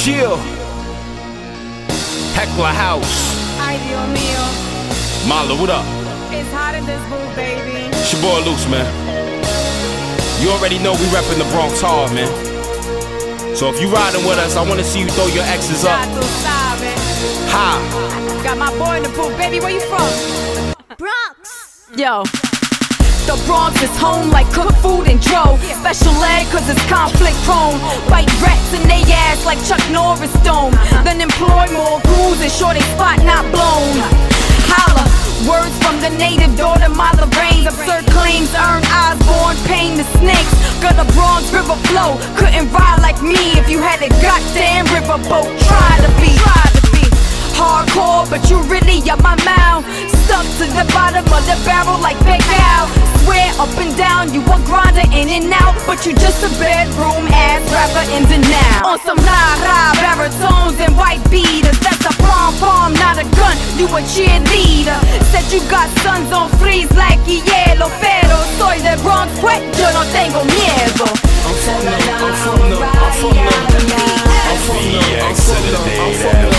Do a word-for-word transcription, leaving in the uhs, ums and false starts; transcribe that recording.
Chill. Heckler House. Ay, Dios mío. Mala, what up? It's hot in this booth, baby. It's your boy Loose, man. You already know we reppin' the Bronx hard, man. So if you riding with us, I wanna see you throw your X's up. Ya tú sabes. Ha! Got my boy in the booth. Baby, where you from? Bronx. Yo. The Bronx is home like cooked food and dro. Special ed cause it's conflict prone. Bite rats in they ass like Chuck Norris dome. Then employ more crews, ensure they spot not blown. Holla, words from the native daughter, Mother Brains. Absurd claims earn Osborne pain the snakes. Got the Bronx river flow. Couldn't ride like me if you had a goddamn riverboat. Try to be, try to be hardcore, but you really up my mouth. Stuck to the bottom of the barrel like Big Al. Swear up and down, you a grinder in and out, but you just a bedroom ass rapper in and out. On some rah-rah baritones and white beaters, that's a pom-pom, not a gun, you a cheerleader. Said you got sons on freeze like hielo, pero soy de Bronx, pues yo no tengo miedo. I'm from the, I'm from the, I'm from the, I'm from the, I'm from the, I'm from the,